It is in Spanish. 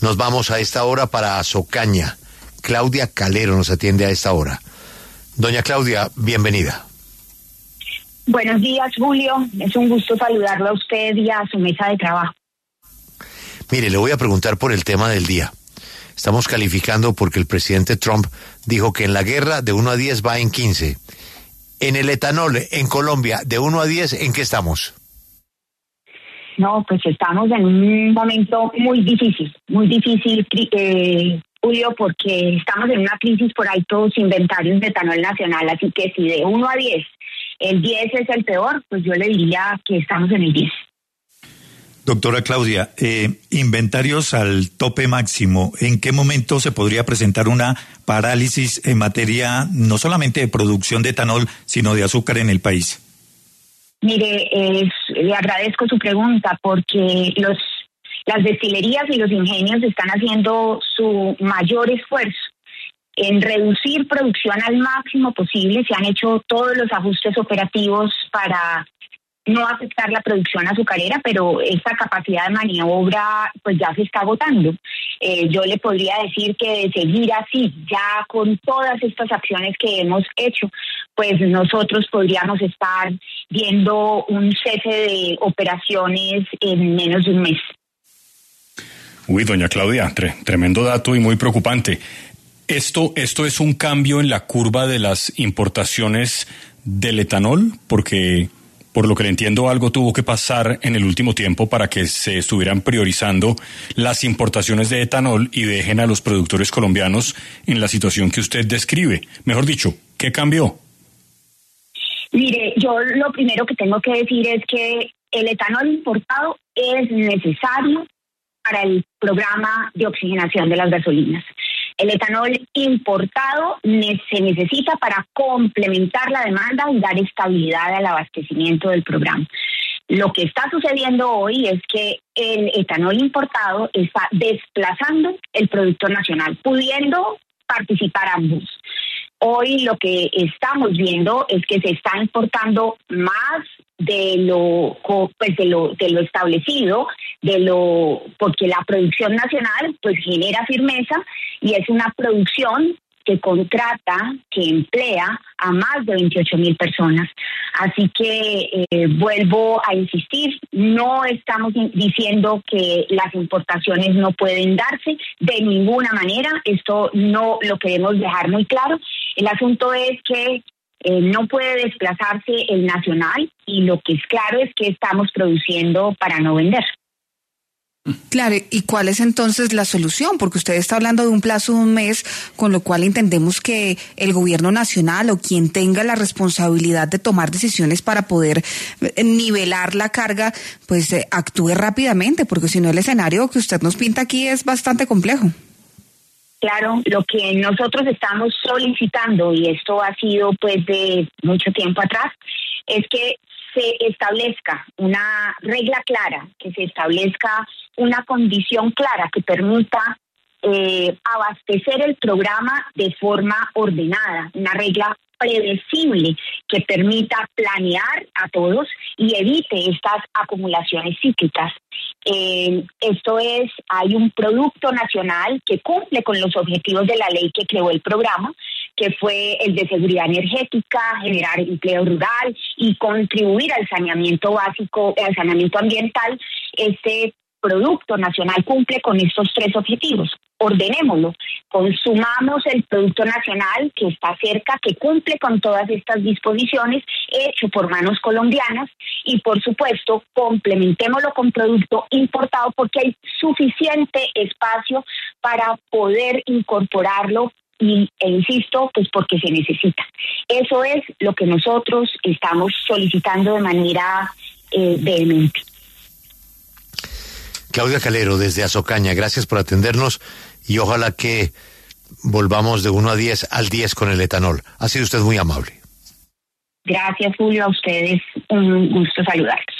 Nos vamos a esta hora para Socaña. Claudia Calero nos atiende a esta hora. Doña Claudia, bienvenida. Buenos días, Julio. Es un gusto saludarlo a usted y a su mesa de trabajo. Mire, le voy a preguntar por el tema del día. Estamos calificando porque el presidente Trump dijo que en la guerra de 1 a 10 va en 15. En el etanol en Colombia, de 1 a 10, ¿en qué estamos? No, pues estamos en un momento muy difícil, Julio, porque estamos en una crisis por altos inventarios de etanol nacional, así que si de 1 a 10, el 10 es el peor, pues yo le diría que estamos en el 10. Doctora Claudia, inventarios al tope máximo, ¿en qué momento se podría presentar una parálisis en materia no solamente de producción de etanol, sino de azúcar en el país? Mire, le agradezco su pregunta porque las destilerías y los ingenios están haciendo su mayor esfuerzo en reducir producción al máximo posible. Se han hecho todos los ajustes operativos para no afectar la producción azucarera, pero esta capacidad de maniobra pues ya se está agotando. Yo le podría decir que de seguir así, ya con todas estas acciones que hemos hecho, pues nosotros podríamos estar viendo un cese de operaciones en menos de un mes. Uy, doña Claudia, tremendo dato y muy preocupante. ¿Esto es un cambio en la curva de las importaciones del etanol? Porque, por lo que le entiendo, algo tuvo que pasar en el último tiempo para que se estuvieran priorizando las importaciones de etanol y dejen a los productores colombianos en la situación que usted describe. Mejor dicho, ¿qué cambió? Mire, yo lo primero que tengo que decir es que el etanol importado es necesario para el programa de oxigenación de las gasolinas. El etanol importado se necesita para complementar la demanda y dar estabilidad al abastecimiento del programa. Lo que está sucediendo hoy es que el etanol importado está desplazando el producto nacional, pudiendo participar ambos. Hoy lo que estamos viendo es que se está importando más de lo establecido, porque la producción nacional pues genera firmeza y es una producción que contrata, que emplea a más de 28,000 personas. Así que vuelvo a insistir, no estamos diciendo que las importaciones no pueden darse de ninguna manera, esto no lo queremos dejar muy claro. El asunto es que no puede desplazarse el nacional y lo que es claro es que estamos produciendo para no vender. Claro, ¿y cuál es entonces la solución? Porque usted está hablando de un plazo de un mes, con lo cual entendemos que el gobierno nacional o quien tenga la responsabilidad de tomar decisiones para poder nivelar la carga, pues actúe rápidamente, porque si no el escenario que usted nos pinta aquí es bastante complejo. Claro, lo que nosotros estamos solicitando, y esto ha sido pues de mucho tiempo atrás, es que se establezca una regla clara, que se establezca una condición clara que permita abastecer el programa de forma ordenada, una regla predecible que permita planear a todos y evite estas acumulaciones cíclicas. Esto es, hay un producto nacional que cumple con los objetivos de la ley que creó el programa, que fue el de seguridad energética, generar empleo rural y contribuir al saneamiento básico, al saneamiento ambiental. Este producto nacional cumple con estos 3 objetivos. Ordenémoslo, consumamos el producto nacional que está cerca, que cumple con todas estas disposiciones, hecho por manos colombianas, y por supuesto complementémoslo con producto importado porque hay suficiente espacio para poder incorporarlo e insisto, pues porque se necesita. Eso es lo que nosotros estamos solicitando de manera vehemente. Claudia Calero, desde Azocaña, gracias por atendernos y ojalá que volvamos de 1 a 10 al 10 con el etanol. Ha sido usted muy amable. Gracias, Julio, a ustedes un gusto saludarlos.